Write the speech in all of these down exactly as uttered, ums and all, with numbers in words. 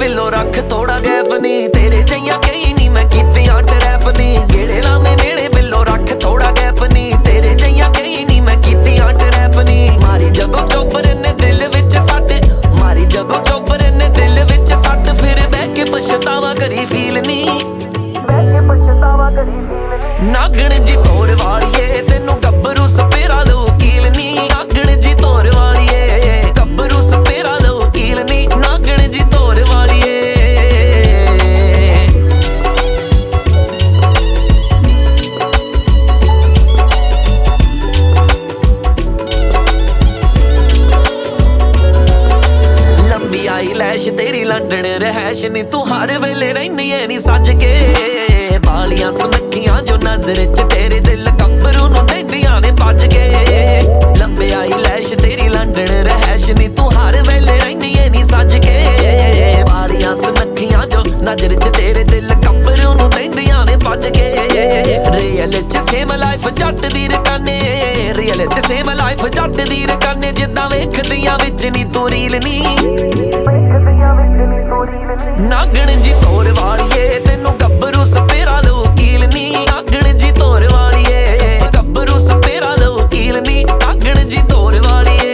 Below रख थोड़ा gap नी तेरे जइया कई नी मैं कीतियां ट्रैप नी गेड़े लावे नेड़े बिलो रख थोड़ा गैप नी तेरे जइया कई नी मैं कीतियां ट्रैप नी मारी जदों चोपर ने दिल विच सट मारी जदों चोपर ने दिल विच सट फिर बह के पछतावा करी फील नी नागण जी तोर वालिए तेनू गब्बरू सपेरा लो कील नी नागण जी तोर वालिए गब्बरू सपेरा लो कील नी नागण जी तोर वालिए लंबी आई लैश तेरी लंडन रहैश नी तू हर वेले रैनी है नी सज के बालियां सुनखियां जो नजर च तेरे दिल गब्बरू नूं देंदियां ने भज के लंबे आई लैश तेरी लंडन रहैश नी तू हर वेले रैनी है नी सज के बालियां सुनखियां जो नजर च तेरे दिल गब्बरू नूं देंदियां ने भज के रियल च सेम लाइफ जट दी रकाने रियल च सेम लाइफ जट दी रकाने जिद्दां वेखदियां विच नी तू रील नी नागण जी तोर वालिए तेनू गब्बरू सपेरा लो कील नी नागण जी तोर वालिए गब्बरू सपेरा लो कील नी नागण जी तोर वालिए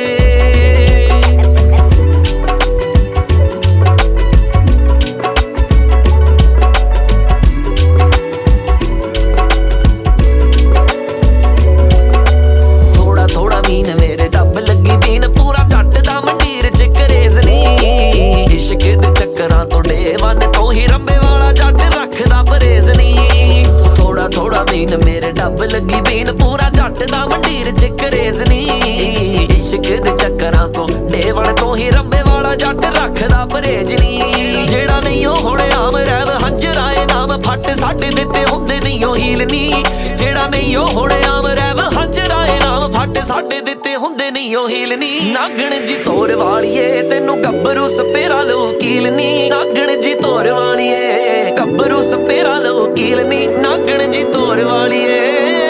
थोड़ा थोड़ा मीन मेरे डब लगी बीन पूरा जट दा मंडीर च करेज नी इश्क दे चक्करां तो डेवन तो ही रंबे वाला जट रखदा परहेज नी थोड़ा थोड़ा मीन मेरे डब लगी बीन पूरा जट दा मंडीर च करेज नी इश्क दे चक्करां तो डेवन तो ही रंबे वाला जट रखदा परहेज नी जेड़ा नहीं ओ हुणे आम रैव हंजराए नाम फट साडे दिते हुंदे नहीं ओ हील नी जेड़ा नहीं ओ हुणे आम रैव हंजराए नाम फट साडे दिते हुंदे नहीं ओ हील नी नागण जी तोर वालिए तेनू गब्बरू सपेरा लो कील नी नागण जी तोर वालिए गब्बरू सपेरा लो कील नी नागण जी तोर वालिए।